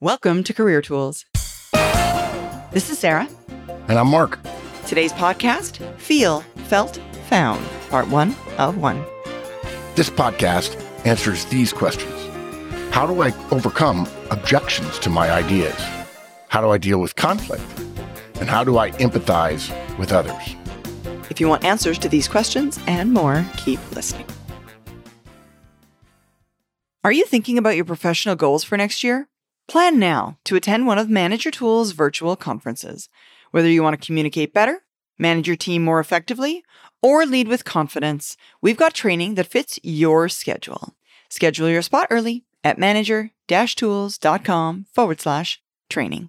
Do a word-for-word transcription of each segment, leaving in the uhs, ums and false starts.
Welcome to Career Tools. This is Sarah. And I'm Mark. Today's podcast, Feel, Felt, Found, part one of one. This podcast answers these questions. How do I overcome objections to my ideas? How do I deal with conflict? And how do I empathize with others? If you want answers to these questions and more, keep listening. Are you thinking about your professional goals for next year? Plan now to attend one of Manage Your Tools' virtual conferences. Whether you want to communicate better, manage your team more effectively, or lead with confidence, we've got training that fits your schedule. Schedule your spot early at manager-tools.com forward slash training.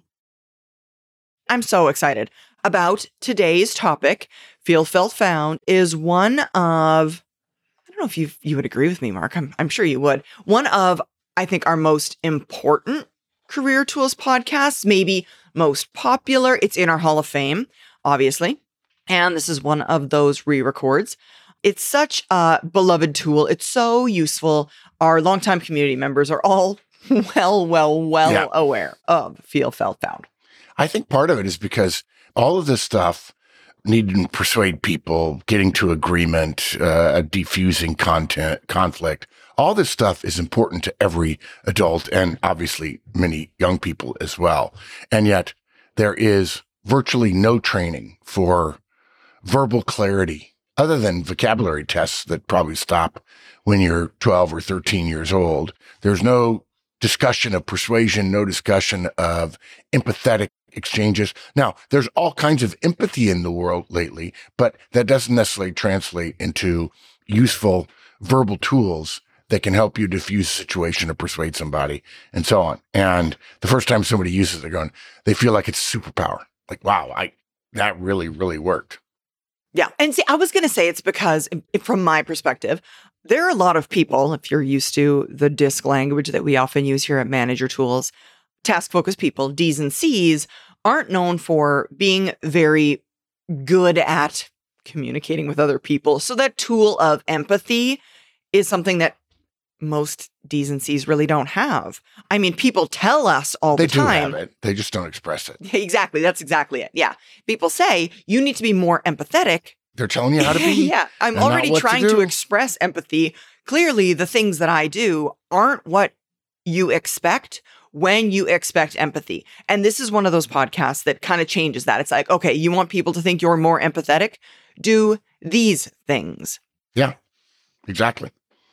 I'm so excited about today's topic. Feel, Felt, Found is one of, I don't know if you you would agree with me, Mark. I'm, I'm sure you would. One of, I think, our most important Career Tools podcasts, maybe most popular. It's in our Hall of Fame, obviously. And this is one of those re-records. It's such a beloved tool. It's so useful. Our longtime community members are all well, well, well yeah. aware of Feel, Felt, Found. I think part of it is because all of this stuff, needing to persuade people, getting to agreement, uh, diffusing content, conflict, all this stuff is important to every adult and obviously many young people as well. And yet there is virtually no training for verbal clarity other than vocabulary tests that probably stop when you're twelve or thirteen years old. There's no discussion of persuasion, no discussion of empathetic exchanges. Now, there's all kinds of empathy in the world lately, but that doesn't necessarily translate into useful verbal tools that can help you diffuse a situation or persuade somebody and so on. And the first time somebody uses it, they're going, they feel like it's a superpower. Like, wow, I that really, really worked. Yeah. And see, I was going to say it's because from my perspective, there are a lot of people, if you're used to the DISC language that we often use here at Manage Your Tools, task-focused people, D's and C's, aren't known for being very good at communicating with other people. So that tool of empathy is something that most D's and C's really don't have. I mean, people tell us all they the time. They do have it. They just don't express it. Exactly. That's exactly it. Yeah. People say, you need to be more empathetic. They're telling you how to be. Yeah. I'm already trying to, to express empathy. Clearly, the things that I do aren't what you expect when you expect empathy. And this is one of those podcasts that kind of changes that. It's like, okay, you want people to think you're more empathetic? Do these things. Yeah, exactly.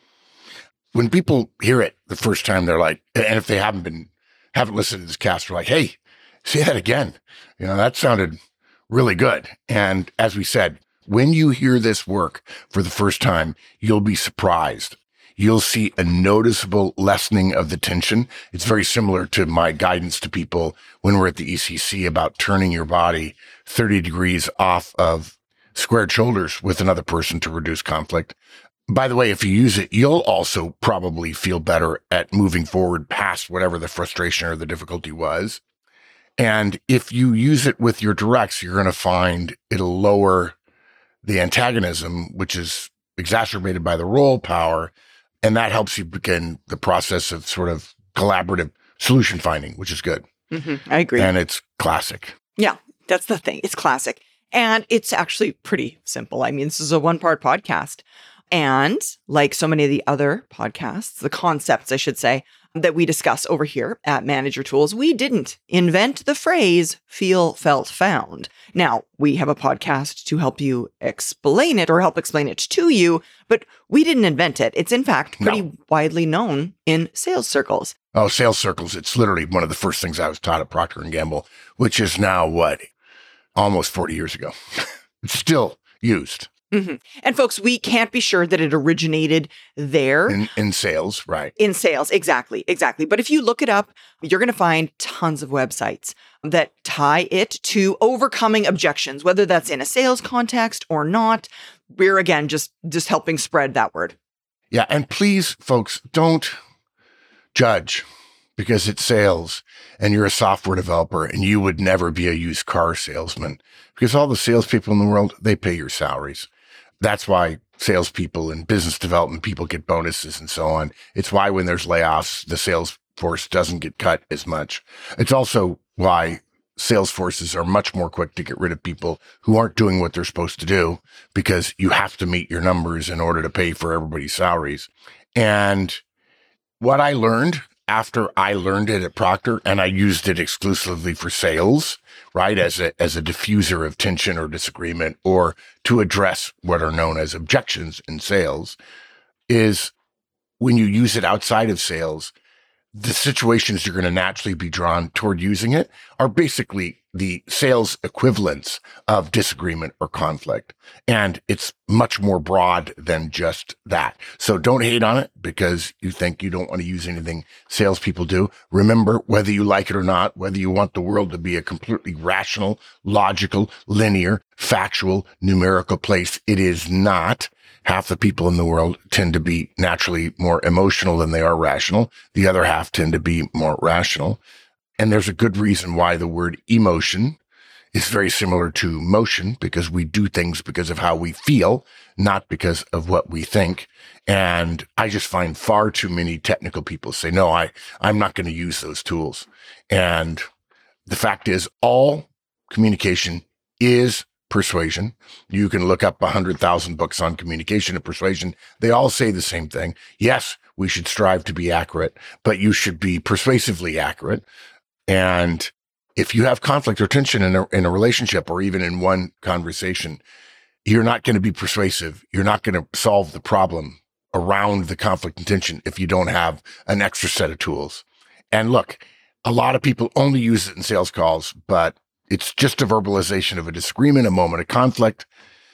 When people hear it the first time, they're like, and if they haven't been, haven't listened to this cast, they're like, hey, say that again. You know, that sounded really good. And as we said, when you hear this work for the first time, you'll be surprised. You'll see a noticeable lessening of the tension. It's very similar to my guidance to people when we're at the E C C about turning your body thirty degrees off of squared shoulders with another person to reduce conflict. By the way, if you use it, you'll also probably feel better at moving forward past whatever the frustration or the difficulty was. And if you use it with your directs, you're going to find it'll lower the antagonism, which is exacerbated by the role power. And that helps you begin the process of sort of collaborative solution finding, which is good. Mm-hmm. I agree. And it's classic. Yeah, that's the thing. It's classic. And it's actually pretty simple. I mean, this is a one-part podcast. And like so many of the other podcasts, the concepts, I should say, that we discuss over here at Manage Your Tools, we didn't invent the phrase Feel, Felt, Found. Now, we have a podcast to help you explain it or help explain it to you, but we didn't invent it. It's in fact pretty no. widely known in sales circles. Oh, sales circles. It's literally one of the first things I was taught at Procter and Gamble, which is now what? Almost forty years ago. It's still used. Mm-hmm. And folks, we can't be sure that it originated there. In, in sales, right. In sales, exactly, exactly. But if you look it up, you're going to find tons of websites that tie it to overcoming objections, whether that's in a sales context or not. We're, again, just, just helping spread that word. Yeah, and please, folks, don't judge because it's sales and you're a software developer and you would never be a used car salesman because all the salespeople in the world, they pay your salaries. That's why salespeople and business development people get bonuses and so on. It's why when there's layoffs, the sales force doesn't get cut as much. It's also why sales forces are much more quick to get rid of people who aren't doing what they're supposed to do, because you have to meet your numbers in order to pay for everybody's salaries. And what I learned after I learned it at Procter, and I used it exclusively for sales, right, as a as a diffuser of tension or disagreement, or to address what are known as objections in sales, is when you use it outside of sales, the situations you're going to naturally be drawn toward using it are basically the sales equivalents of disagreement or conflict. And it's much more broad than just that. So don't hate on it because you think you don't want to use anything salespeople do. Remember, whether you like it or not, whether you want the world to be a completely rational, logical, linear, factual, numerical place, it is not. Half the people in the world tend to be naturally more emotional than they are rational. The other half tend to be more rational. And there's a good reason why the word emotion is very similar to motion, because we do things because of how we feel, not because of what we think. And I just find far too many technical people say, no, I, I'm not going to use those tools. And the fact is, all communication is persuasion. You can look up one hundred thousand books on communication and persuasion. They all say the same thing. Yes, we should strive to be accurate, but you should be persuasively accurate. And if you have conflict or tension in a, in a relationship, or even in one conversation, you're not going to be persuasive. You're not going to solve the problem around the conflict and tension if you don't have an extra set of tools. And look, a lot of people only use it in sales calls, but it's just a verbalization of a disagreement, a moment of conflict,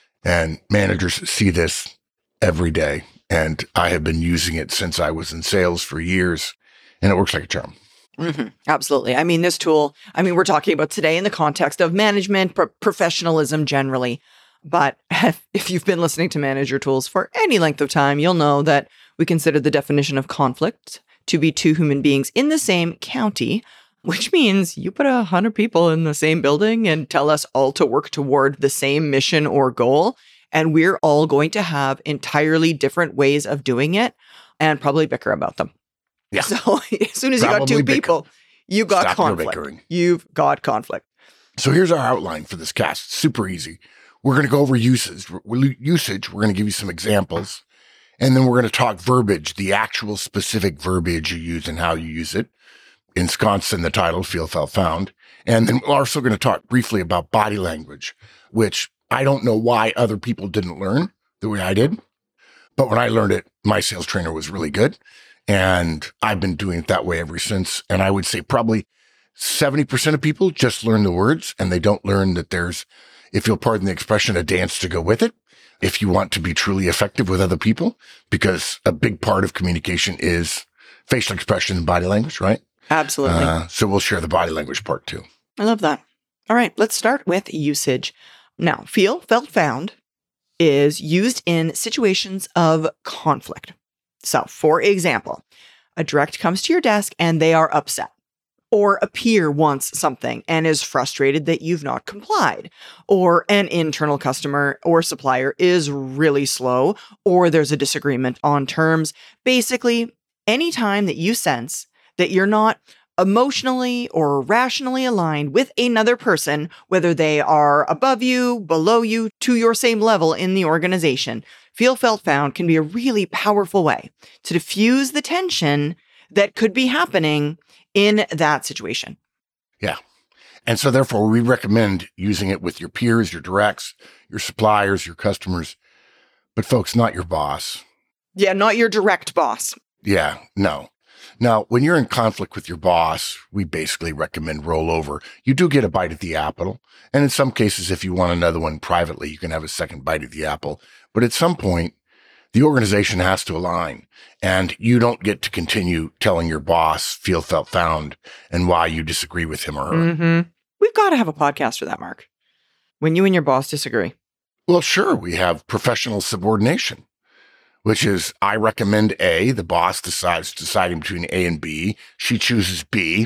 and managers see this every day. And I have been using it since I was in sales for years, and it works like a charm. Mm-hmm. Absolutely. I mean, this tool, I mean, we're talking about today in the context of management, pro- professionalism generally. But if you've been listening to manager tools for any length of time, you'll know that we consider the definition of conflict to be two human beings in the same county, which means you put a hundred people in the same building and tell us all to work toward the same mission or goal. And we're all going to have entirely different ways of doing it and probably bicker about them. Yeah. So as soon as you got two people, you got Stop your conflict. bickering. You've got conflict. So here's our outline for this cast. Super easy. We're going to go over usage. Usage. We're going to give you some examples. And then we're going to talk verbiage, the actual specific verbiage you use and how you use it, ensconced in the title, Feel, Felt, Found. And then we're also going to talk briefly about body language, which I don't know why other people didn't learn the way I did. But when I learned it, my sales trainer was really good. And I've been doing it that way ever since. And I would say probably seventy percent of people just learn the words, and they don't learn that there's, if you'll pardon the expression, a dance to go with it, if you want to be truly effective with other people, because a big part of communication is facial expression and body language, right? Absolutely. Uh, so we'll share the body language part too. I love that. All right, let's start with usage. Now, feel, felt, found is used in situations of conflict. So, for example, a direct comes to your desk and they are upset, or a peer wants something and is frustrated that you've not complied, or an internal customer or supplier is really slow, or there's a disagreement on terms. Basically, anytime that you sense that you're not emotionally or rationally aligned with another person, whether they are above you, below you, to your same level in the organization, feel, felt, found can be a really powerful way to diffuse the tension that could be happening in that situation. Yeah. And so therefore we recommend using it with your peers, your directs, your suppliers, your customers, but folks, not your boss. Yeah, not your direct boss. Yeah, no. Now, when you're in conflict with your boss, we basically recommend rollover. You do get a bite at the apple. And in some cases, if you want another one privately, you can have a second bite at the apple. But at some point, the organization has to align, and you don't get to continue telling your boss, feel, felt, found, and why you disagree with him or her. Mm-hmm. We've got to have a podcast for that, Mark. When you and your boss disagree. Well, sure. We have professional subordination, which is I recommend A, the boss decides deciding between A and B. She chooses B,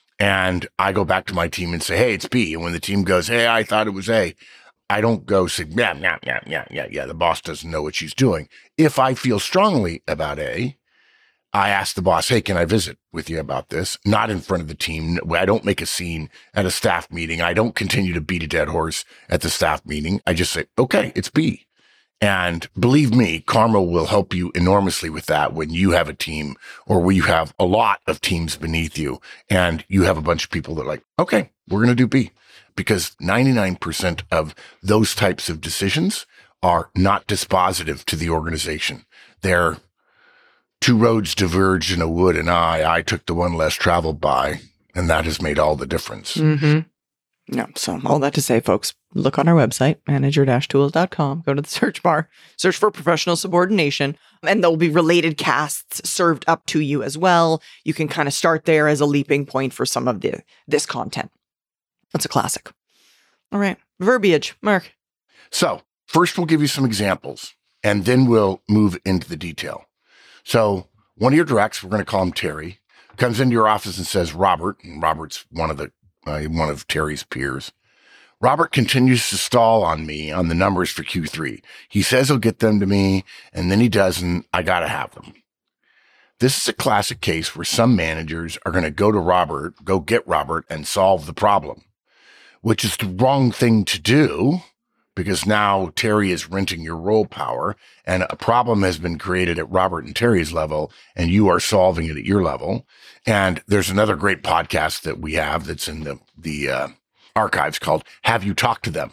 and I go back to my team and say, hey, it's B. And when the team goes, hey, I thought it was A, I don't go say, yeah, yeah, yeah, yeah, yeah, yeah. The boss doesn't know what she's doing. If I feel strongly about A, I ask the boss, hey, can I visit with you about this? Not in front of the team. I don't make a scene at a staff meeting. I don't continue to beat a dead horse at the staff meeting. I just say, okay, it's B. And believe me, karma will help you enormously with that when you have a team or when you have a lot of teams beneath you and you have a bunch of people that are like, okay, we're going to do B. Because ninety-nine percent of those types of decisions are not dispositive to the organization. They're two roads diverged in a wood and I, I took the one less traveled by, and that has made all the difference. Mm-hmm. No, so all that to say, folks, look on our website, manager dash tools dot com, go to the search bar, search for professional subordination, and there'll be related casts served up to you as well. You can kind of start there as a leaping point for some of the this content. That's a classic. All right, verbiage, Mark. So first we'll give you some examples, and then we'll move into the detail. So one of your directs, we're going to call him Terry, comes into your office and says, Robert, and Robert's one of the uh, one of Terry's peers. Robert continues to stall on me on the numbers for Q three. He says he'll get them to me, and then he doesn't. I got to have them. This is a classic case where some managers are going to go to Robert, go get Robert, and solve the problem, which is the wrong thing to do because now Terry is renting your role power and a problem has been created at Robert and Terry's level and you are solving it at your level. And there's another great podcast that we have that's in the, the uh, archives called Have You Talked to Them?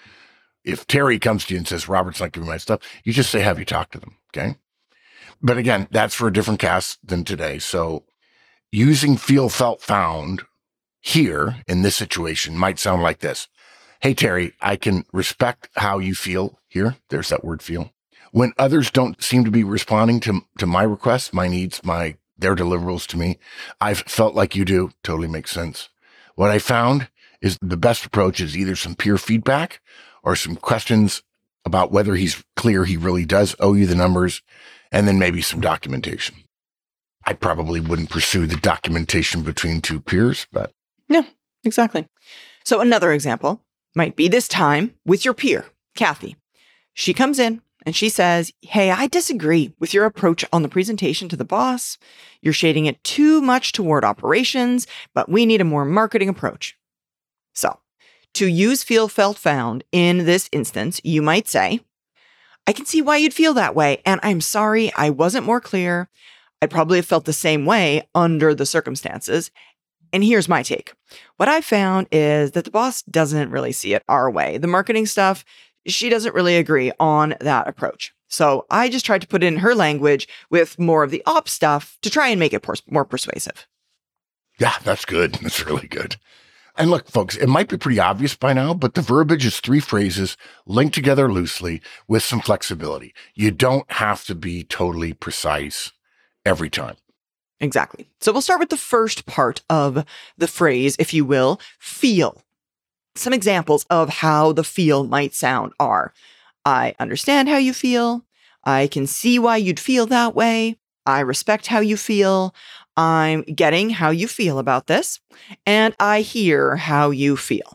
If Terry comes to you and says, Robert's not giving me my stuff, you just say, have you talked to them? Okay. But again, that's for a different cast than today. So using feel, felt, found here in this situation might sound like this. Hey, Terry, I can respect how you feel here. There's that word feel. When others don't seem to be responding to, to my requests, my needs, my, their deliverables to me, I've felt like you do. Totally makes sense. What I found is the best approach is either some peer feedback or some questions about whether he's clear he really does owe you the numbers, and then maybe some documentation. I probably wouldn't pursue the documentation between two peers, but. No, exactly. So another example might be this time with your peer, Kathy. She comes in and she says, hey, I disagree with your approach on the presentation to the boss. You're shading it too much toward operations, but we need a more marketing approach. So to use feel, felt, found in this instance, you might say, I can see why you'd feel that way, and I'm sorry I wasn't more clear. I probably have felt the same way under the circumstances. And here's my take. What I found is that the boss doesn't really see it our way. The marketing stuff, she doesn't really agree on that approach. So I just tried to put it in her language with more of the ops stuff to try and make it pers- more persuasive. Yeah, that's good. That's really good. And look, folks, it might be pretty obvious by now, but the verbiage is three phrases linked together loosely with some flexibility. You don't have to be totally precise every time. Exactly. So we'll start with the first part of the phrase, if you will, feel. Some examples of how the feel might sound are, I understand how you feel. I can see why you'd feel that way. I respect how you feel. I'm getting how you feel about this. And I hear how you feel.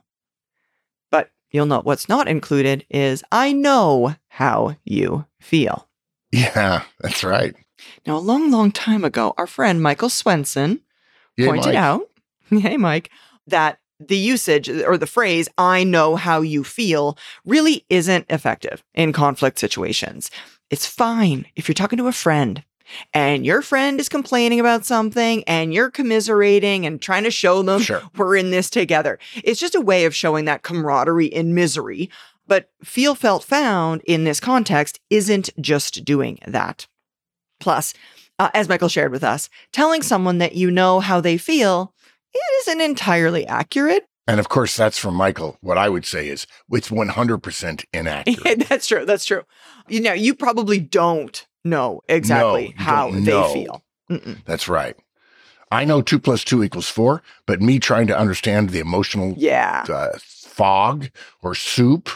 But you'll note what's not included is I know how you feel. Yeah, that's right. Now, a long, long time ago, our friend Michael Swenson Hey, pointed Mike. out, hey, Mike, that the usage or the phrase, I know how you feel, really isn't effective in conflict situations. It's fine if you're talking to a friend and your friend is complaining about something and you're commiserating and trying to show them Sure. we're in this together. It's just a way of showing that camaraderie in misery. But feel, felt, found in this context isn't just doing that. Plus, uh, as Michael shared with us, telling someone that you know how they feel, it isn't entirely accurate. And of course, that's from Michael. What I would say is it's one hundred percent inaccurate. That's true. That's true. You know, you probably don't know exactly No, you how don't they know. feel. Mm-mm. That's right. I know two plus two equals four, but me trying to understand the emotional Yeah. uh, fog or soup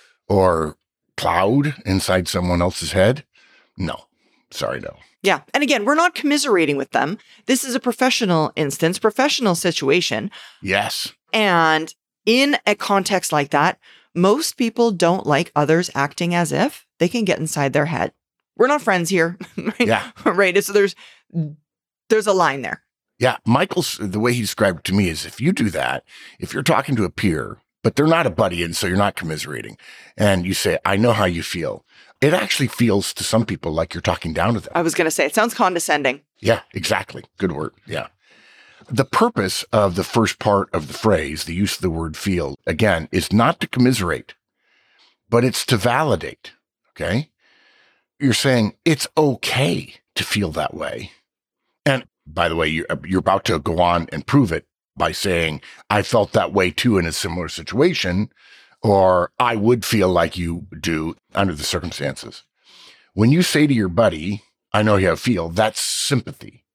or cloud inside someone else's head, no. Sorry, no. Yeah. And again, we're not commiserating with them. This is a professional instance, professional situation. Yes. And in a context like that, most people don't like others acting as if they can get inside their head. We're not friends here, right? Yeah. Right. So there's there's a line there. Yeah. Michael's, the way he described it to me is if you do that, if you're talking to a peer, but they're not a buddy, and so you're not commiserating, and you say, I know how you feel, it actually feels to some people like you're talking down to them. I was going to say, it sounds condescending. Yeah, exactly. Good word. Yeah. The purpose of the first part of the phrase, the use of the word feel, again, is not to commiserate, but it's to validate. Okay. You're saying it's okay to feel that way. And by the way, you're, you're about to go on and prove it by saying, I felt that way too in a similar situation, or I would feel like you do under the circumstances. When you say to your buddy, I know how you feel, that's sympathy.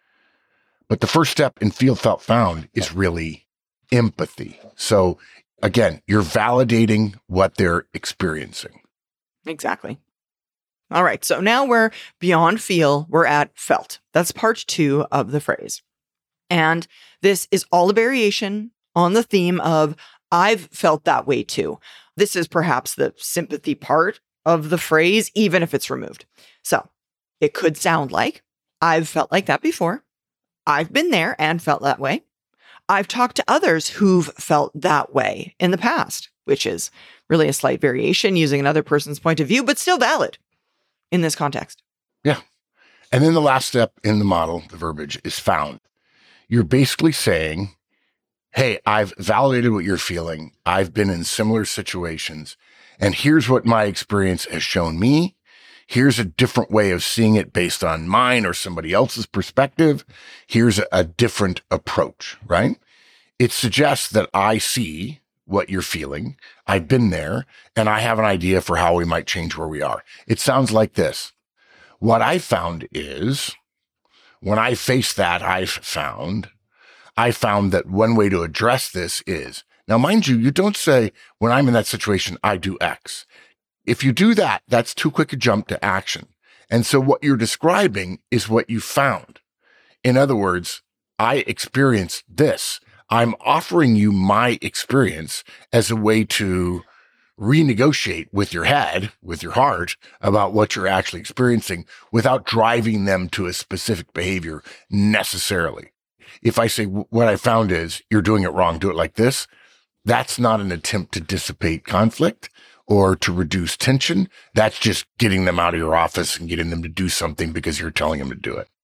But the first step in feel, felt, found is really empathy. So again, you're validating what they're experiencing. Exactly. All right. So now we're beyond feel. We're at felt. That's part two of the phrase. And this is all a variation on the theme of I've felt that way too. This is perhaps the sympathy part of the phrase, even if it's removed. So it could sound like I've felt like that before. I've been there and felt that way. I've talked to others who've felt that way in the past, which is really a slight variation using another person's point of view, but still valid in this context. Yeah. And then the last step in the model, the verbiage, is found. You're basically saying, hey, I've validated what you're feeling. I've been in similar situations, and here's what my experience has shown me. Here's a different way of seeing it based on mine or somebody else's perspective. Here's a, a different approach, right? It suggests that I see what you're feeling. I've been there, and I have an idea for how we might change where we are. It sounds like this. What I found is, when I face that, I've found, I found that one way to address this is, now mind you, you don't say, when I'm in that situation, I do X. If you do that, that's too quick a jump to action. And so what you're describing is what you found. In other words, I experienced this. I'm offering you my experience as a way to renegotiate with your head, with your heart, about what you're actually experiencing without driving them to a specific behavior necessarily. If I say, what I found is you're doing it wrong, do it like this, that's not an attempt to dissipate conflict or to reduce tension. That's just getting them out of your office and getting them to do something because you're telling them to do it.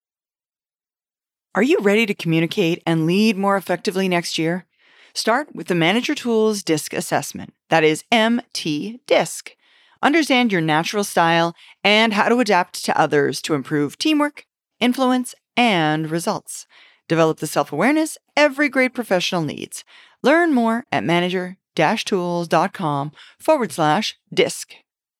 Are you ready to communicate and lead more effectively next year? Start with the Manager Tools DISC assessment. That is M T DISC. Understand your natural style and how to adapt to others to improve teamwork, influence, and results. Develop the self-awareness every great professional needs. Learn more at manager-tools.com forward slash DISC.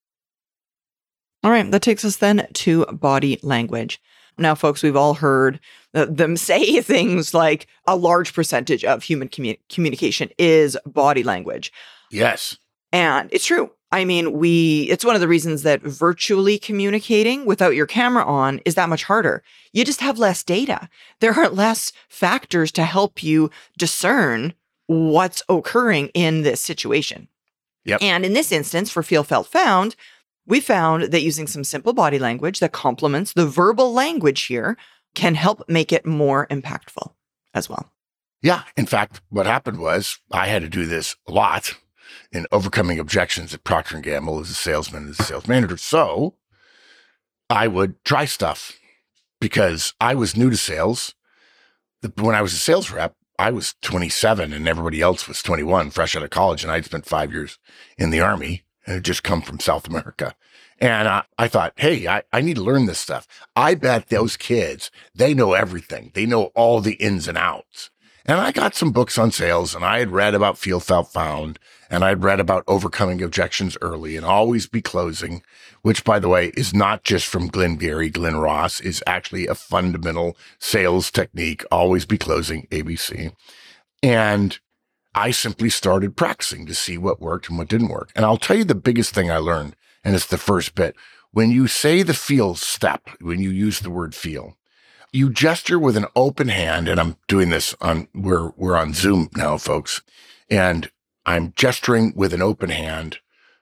All right, that takes us then to body language. Now, folks, we've all heard them say things like a large percentage of human commu- communication is body language. Yes. And it's true. I mean, we, it's one of the reasons that virtually communicating without your camera on is that much harder. You just have less data. There are less factors to help you discern what's occurring in this situation. Yep. And in this instance, for Feel, Felt, Found, we found that using some simple body language that complements the verbal language here can help make it more impactful as well. Yeah. In fact, what happened was I had to do this a lot in overcoming objections at Procter and Gamble as a salesman, as a sales manager. So I would try stuff because I was new to sales. When I was a sales rep, I was twenty-seven and everybody else was twenty-one, fresh out of college. And I'd spent five years in the Army and had just come from South America. And I, I thought, hey, I, I need to learn this stuff. I bet those kids, they know everything. They know all the ins and outs. And I got some books on sales, and I had read about Feel, Felt, Found, and I'd read about overcoming objections early and always be closing, which, by the way, is not just from Glenn Gary, Glenn Ross, is actually a fundamental sales technique, always be closing, A B C. And I simply started practicing to see what worked and what didn't work. And I'll tell you the biggest thing I learned, and it's the first bit. When you say the feel step, when you use the word feel, you gesture with an open hand, and I'm doing this on, we're, we're on Zoom now, folks, and I'm gesturing with an open hand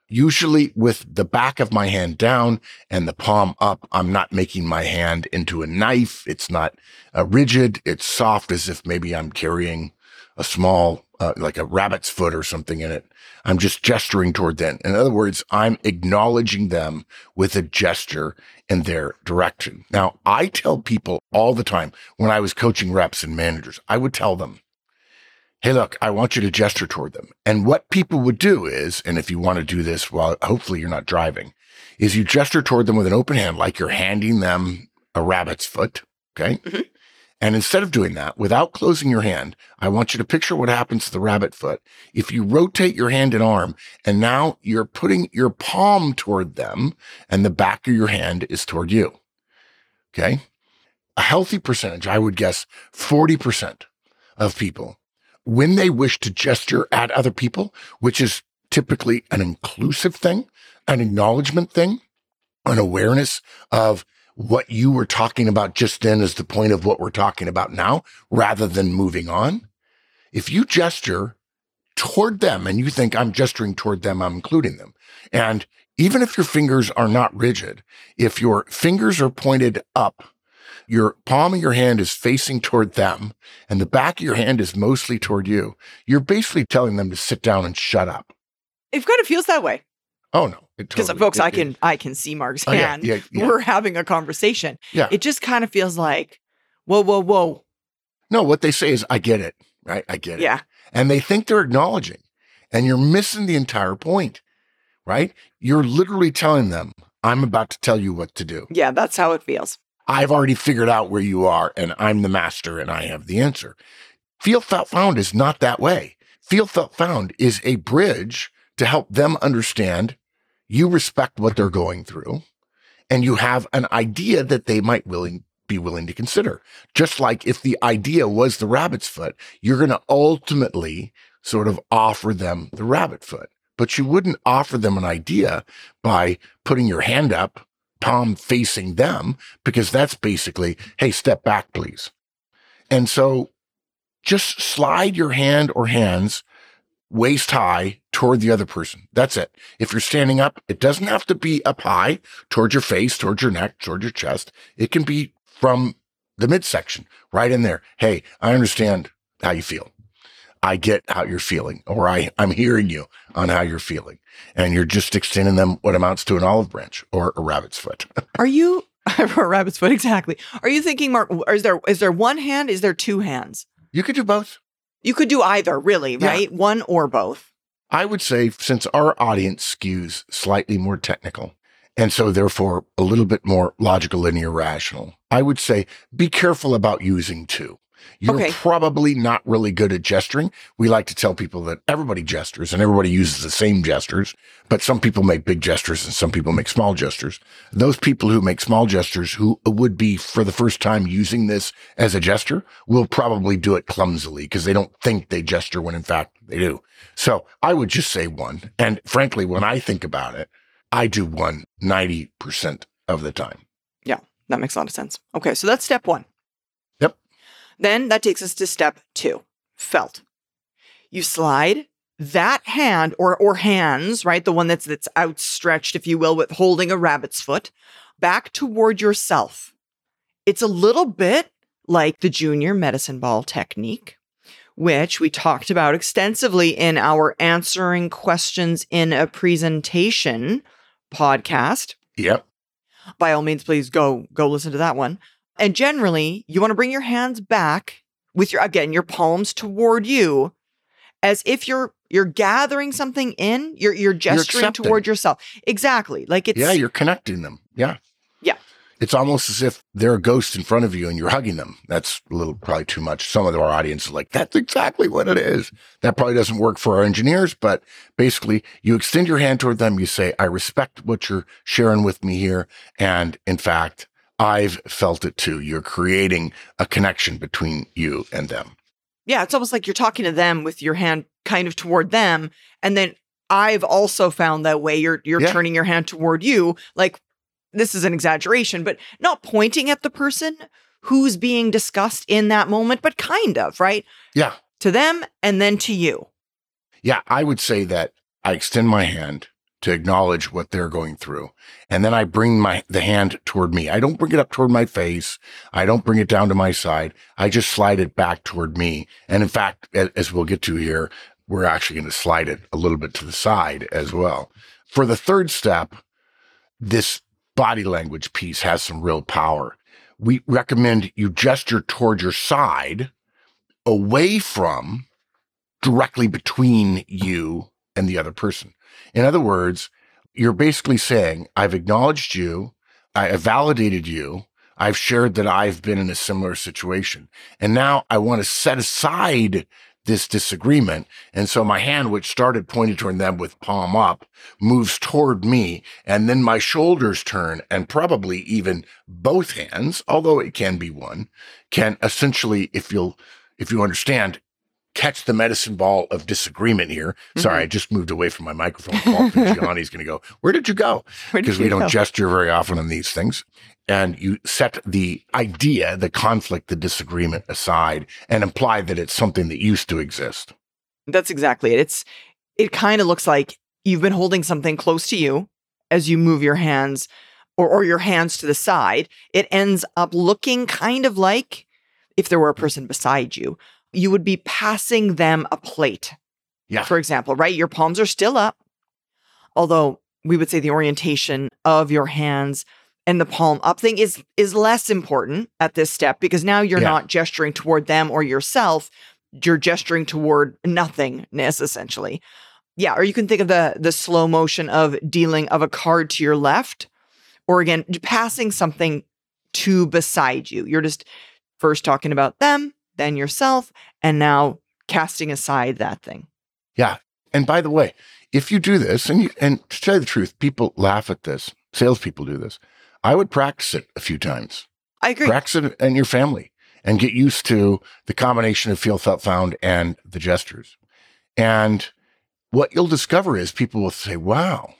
usually with the back of my hand down and the palm up. I'm not making my hand into a knife. It's not uh, rigid. It's soft, as if maybe I'm carrying a small, uh, like a rabbit's foot or something in it. I'm just gesturing toward them. In other words, I'm acknowledging them with a gesture in their direction. Now, I tell people all the time when I was coaching reps and managers, I would tell them, hey, look, I want you to gesture toward them. And what people would do is, and if you want to do this while hopefully you're not driving, is you gesture toward them with an open hand, like you're handing them a rabbit's foot. Okay. Mm-hmm. And instead of doing that, without closing your hand, I want you to picture what happens to the rabbit foot. If you rotate your hand and arm, and now you're putting your palm toward them, and the back of your hand is toward you. Okay. A healthy percentage, I would guess forty percent of people, when they wish to gesture at other people, which is typically an inclusive thing, an acknowledgement thing, an awareness of what you were talking about just then is the point of what we're talking about now, rather than moving on. If you gesture toward them and you think I'm gesturing toward them, I'm including them. And even if your fingers are not rigid, if your fingers are pointed up, your palm of your hand is facing toward them and the back of your hand is mostly toward you, you're basically telling them to sit down and shut up. It kind of feels that way. Oh, no. Because totally, folks, it, I can it, I can see Mark's oh, hand. Yeah, yeah, yeah. We're having a conversation. Yeah. It just kind of feels like, whoa, whoa, whoa. No, what they say is, I get it, right? I get it. Yeah. And they think they're acknowledging, and you're missing the entire point, right? You're literally telling them, I'm about to tell you what to do. Yeah, that's how it feels. I've already figured out where you are, and I'm the master, and I have the answer. Feel Felt Found is not that way. Feel Felt Found is a bridge to help them understand you respect what they're going through, and you have an idea that they might willing be willing to consider. Just like if the idea was the rabbit's foot, you're going to ultimately sort of offer them the rabbit foot, but you wouldn't offer them an idea by putting your hand up, palm facing them, because that's basically, hey, step back, please. And so just slide your hand or hands waist high toward the other person. That's it. If you're standing up, it doesn't have to be up high toward your face, toward your neck, toward your chest. It can be from the midsection, right in there. Hey, I understand how you feel. I get how you're feeling, or I, I'm hearing you on how you're feeling. And you're just extending them what amounts to an olive branch or a rabbit's foot. Are you, a rabbit's foot, exactly. Are you thinking, Mark, is there is there one hand? Is there two hands? You could do both. You could do either, really, right? Yeah. One or both. I would say, since our audience skews slightly more technical, and so therefore a little bit more logical, linear, rational, I would say be careful about using two. You're okay. Probably not really good at gesturing. We like to tell people that everybody gestures and everybody uses the same gestures, but some people make big gestures and some people make small gestures. Those people who make small gestures, who would be for the first time using this as a gesture, will probably do it clumsily because they don't think they gesture when in fact they do. So I would just say one. And frankly, when I think about it, I do one ninety percent of the time. Yeah, that makes a lot of sense. Okay, so that's step one. Yep. Then that takes us to step two, felt. You slide that hand or or hands, right? The one that's that's outstretched, if you will, with holding a rabbit's foot, back toward yourself. It's a little bit like the junior medicine ball technique, which we talked about extensively in our Answering Questions in a Presentation podcast. Yep. By all means, please go go listen to that one. And generally, you want to bring your hands back with your, again, your palms toward you, as if you're you're gathering something in. You're you're gesturing you're toward yourself. Exactly. Like it's yeah, you're connecting them. Yeah. Yeah. It's almost as if they're a ghost in front of you and you're hugging them. That's a little probably too much. Some of our audience is like, that's exactly what it is. That probably doesn't work for our engineers, but basically you extend your hand toward them. You say, I respect what you're sharing with me here. And in fact, I've felt it too. You're creating a connection between you and them. Yeah. It's almost like you're talking to them with your hand kind of toward them. And then I've also found that way you're, you're yeah. turning your hand toward you. Like, this is an exaggeration, but not pointing at the person who's being discussed in that moment, but kind of, right? Yeah. To them and then to you. Yeah. I would say that I extend my hand to acknowledge what they're going through. And then I bring my, the hand toward me. I don't bring it up toward my face. I don't bring it down to my side. I just slide it back toward me. And in fact, as we'll get to here, we're actually going to slide it a little bit to the side as well. For the third step, this body language piece has some real power. We recommend you gesture toward your side, away from, directly between you and the other person. In other words, you're basically saying, I've acknowledged you, I have validated you, I've shared that I've been in a similar situation, and now I want to set aside this disagreement. And so my hand, which started pointed toward them with palm up, moves toward me, and then my shoulders turn, and probably even both hands, although it can be one, can essentially, if you'll, if you understand, catch the medicine ball of disagreement here. Mm-hmm. Sorry, I just moved away from my microphone. Paul Gianni's going to go, where did you go? Because we don't go? gesture very often on these things. And you set the idea, the conflict, the disagreement aside and imply that it's something that used to exist. That's exactly it. It's, it kind of looks like you've been holding something close to you as you move your hands or, or your hands to the side. It ends up looking kind of like if there were a person beside you, you would be passing them a plate. Yeah. For example, right? Your palms are still up, although we would say the orientation of your hands and the palm up thing is is less important at this step because now you're yeah. not gesturing toward them or yourself. You're gesturing toward nothingness, essentially. Yeah, or you can think of the the slow motion of dealing of a card to your left, or again, passing something to beside you. You're just first talking about them, then yourself, and now casting aside that thing. Yeah. And by the way, if you do this, and you, and to tell you the truth, people laugh at this. Salespeople do this. I would practice it a few times. I agree. Practice it in your family and get used to the combination of feel, felt, found, and the gestures. And what you'll discover is people will say, wow,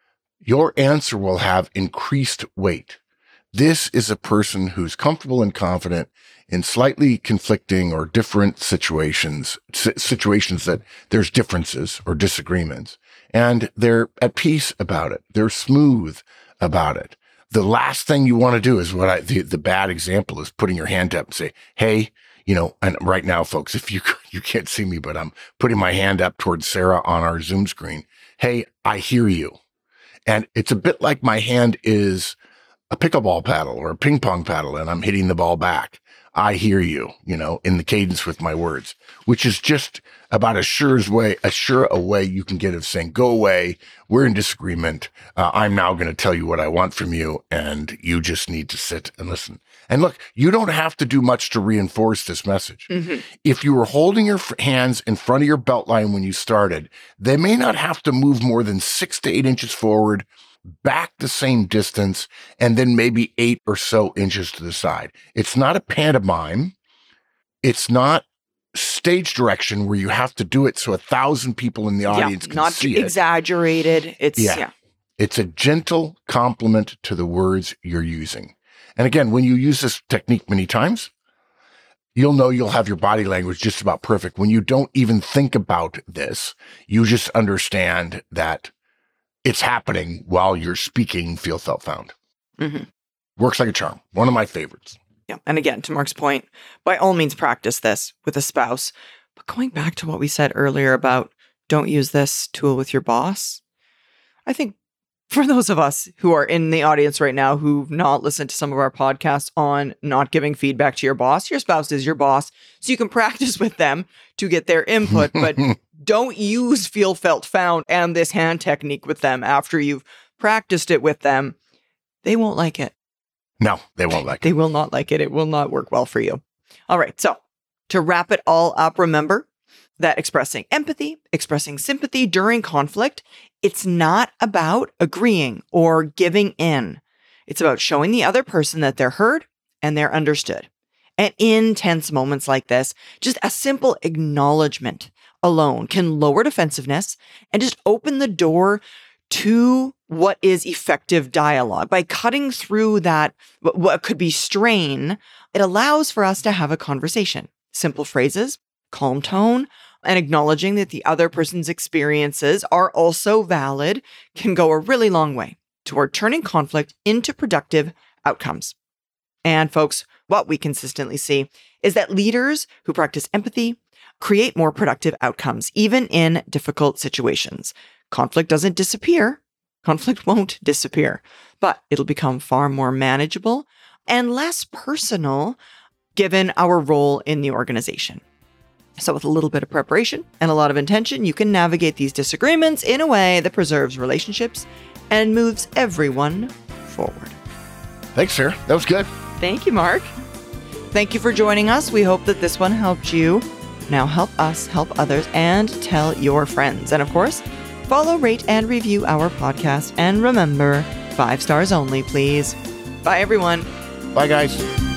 your answer will have increased weight. This is a person who's comfortable and confident in slightly conflicting or different situations, situations that there's differences or disagreements, and they're at peace about it. They're smooth about it. The last thing you want to do is what I, the, the bad example is putting your hand up and say, hey, you know, and right now, folks, if you, you can't see me, but I'm putting my hand up towards Sarah on our Zoom screen. Hey, I hear you. And it's a bit like my hand is a pickleball paddle or a ping pong paddle, and I'm hitting the ball back. I hear you, you know, in the cadence with my words, which is just about as sure as way, as sure a way you can get of saying, go away. We're in disagreement. Uh, I'm now going to tell you what I want from you, and you just need to sit and listen. And look, you don't have to do much to reinforce this message. Mm-hmm. If you were holding your f- hands in front of your belt line when you started, they may not have to move more than six to eight inches forward, back the same distance, and then maybe eight or so inches to the side. It's not a pantomime. It's not stage direction where you have to do it so a thousand people in the audience yeah, can not see it. Exaggerated. It's yeah. yeah. It's a gentle compliment to the words you're using. And again, when you use this technique many times, you'll know you'll have your body language just about perfect. When you don't even think about this, you just understand that it's happening while you're speaking feel, felt, found. Mm-hmm. Works like a charm. One of my favorites. Yeah. And again, to Mark's point, by all means, practice this with a spouse. But going back to what we said earlier about don't use this tool with your boss, I think for those of us who are in the audience right now who've not listened to some of our podcasts on not giving feedback to your boss, your spouse is your boss. So you can practice with them to get their input, but don't use feel, felt, found and this hand technique with them after you've practiced it with them. They won't like it. No, they won't like it. They will not like it. It will not work well for you. All right. So to wrap it all up, remember that expressing empathy, expressing sympathy during conflict, it's not about agreeing or giving in. It's about showing the other person that they're heard and they're understood. And in tense moments like this, just a simple acknowledgement alone can lower defensiveness and just open the door to what is effective dialogue. By cutting through that, what could be strain, it allows for us to have a conversation. Simple phrases, calm tone, And acknowledging that the other person's experiences are also valid can go a really long way toward turning conflict into productive outcomes. And folks, what we consistently see is that leaders who practice empathy create more productive outcomes, even in difficult situations. Conflict doesn't disappear. Conflict won't disappear, but it'll become far more manageable and less personal given our role in the organization. So with a little bit of preparation and a lot of intention, you can navigate these disagreements in a way that preserves relationships and moves everyone forward. Thanks, Sarah. That was good. Thank you, Mark. Thank you for joining us. We hope that this one helped you. Now help us help others and tell your friends. And of course, follow, rate, and review our podcast. And remember, five stars only, please. Bye, everyone. Bye, guys.